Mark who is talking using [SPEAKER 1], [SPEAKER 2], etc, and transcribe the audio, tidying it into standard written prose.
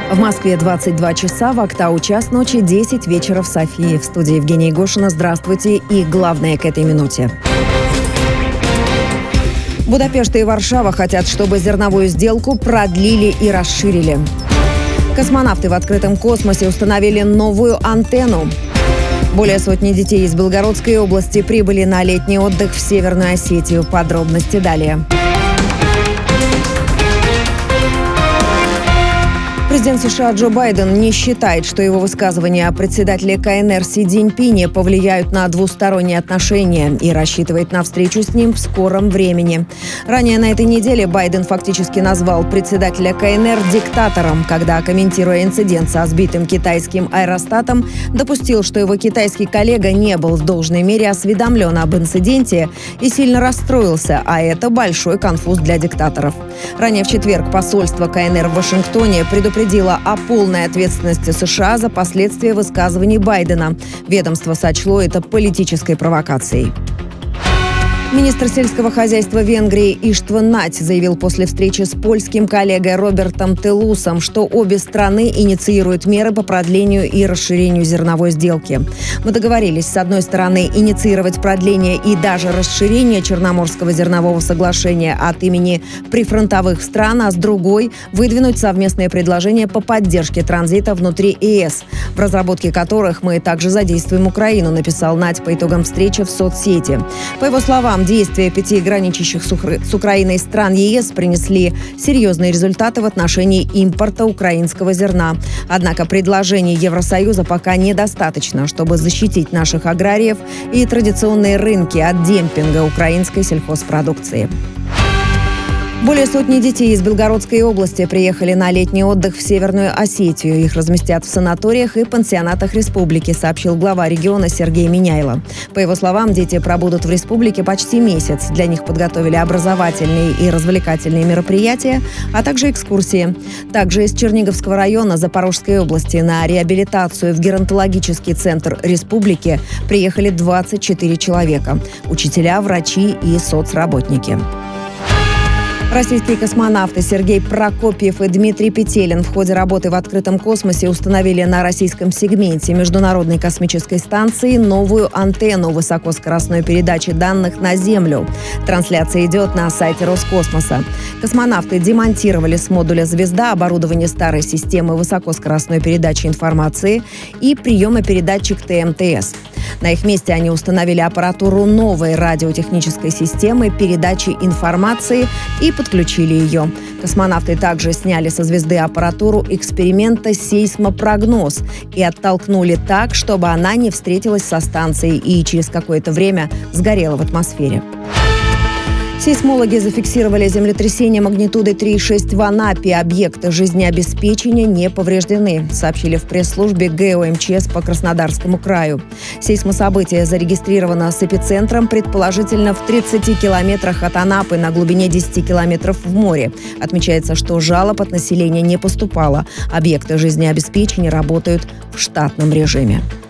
[SPEAKER 1] В Москве 22 часа, в Актау час ночи, 10 вечера в Софии. В студии Евгения Егошина. Здравствуйте и главное к этой минуте. Будапешт и Варшава хотят, чтобы зерновую сделку продлили и расширили. Космонавты в открытом космосе установили новую антенну. Более сотни детей из Белгородской области прибыли на летний отдых в Северную Осетию. Подробности далее. Президент США Джо Байден не считает, что его высказывания о председателе КНР Си Цзиньпине повлияют на двусторонние отношения и рассчитывает на встречу с ним в скором времени. Ранее на этой неделе Байден фактически назвал председателя КНР диктатором, когда, комментируя инцидент со сбитым китайским аэростатом, допустил, что его китайский коллега не был в должной мере осведомлен об инциденте и сильно расстроился, а это большой конфуз для диктаторов. Ранее в четверг посольство КНР в Вашингтоне предупредило о полной ответственности США за последствия высказываний Байдена. Ведомство сочло это политической провокацией. Министр сельского хозяйства Венгрии Иштван Надь заявил после встречи с польским коллегой Робертом Телусом, что обе страны инициируют меры по продлению и расширению зерновой сделки. Мы договорились, с одной стороны, инициировать продление и даже расширение Черноморского зернового соглашения от имени прифронтовых стран, а с другой – выдвинуть совместные предложения по поддержке транзита внутри ЕС, в разработке которых мы также задействуем Украину, написал Надь по итогам встречи в соцсети. По его словам, действия 5 граничащих с Украиной стран ЕС принесли серьезные результаты в отношении импорта украинского зерна. Однако предложений Евросоюза пока недостаточно, чтобы защитить наших аграриев и традиционные рынки от демпинга украинской сельхозпродукции. Более сотни детей из Белгородской области приехали на летний отдых в Северную Осетию. Их разместят в санаториях и пансионатах республики, сообщил глава региона Сергей Миняйло. По его словам, дети пробудут в республике почти месяц. Для них подготовили образовательные и развлекательные мероприятия, а также экскурсии. Также из Черниговского района Запорожской области на реабилитацию в геронтологический центр республики приехали 24 человека – учителя, врачи и соцработники. Российские космонавты Сергей Прокопьев и Дмитрий Петелин в ходе работы в открытом космосе установили на российском сегменте Международной космической станции новую антенну высокоскоростной передачи данных на Землю. Трансляция идет на сайте Роскосмоса. Космонавты демонтировали с модуля «Звезда» оборудование старой системы высокоскоростной передачи информации и приемопередатчик ТМТС. На их месте они установили аппаратуру новой радиотехнической системы передачи информации и подключили ее. Космонавты также сняли со звезды аппаратуру эксперимента «Сейсмопрогноз» и оттолкнули так, чтобы она не встретилась со станцией и через какое-то время сгорела в атмосфере. Сейсмологи зафиксировали землетрясение магнитудой 3,6 в Анапе. Объекты жизнеобеспечения не повреждены, сообщили в пресс-службе ГЭО МЧС по Краснодарскому краю. Сейсмособытие зарегистрировано с эпицентром, предположительно, в 30 километрах от Анапы на глубине 10 километров в море. Отмечается, что жалоб от населения не поступало. Объекты жизнеобеспечения работают в штатном режиме.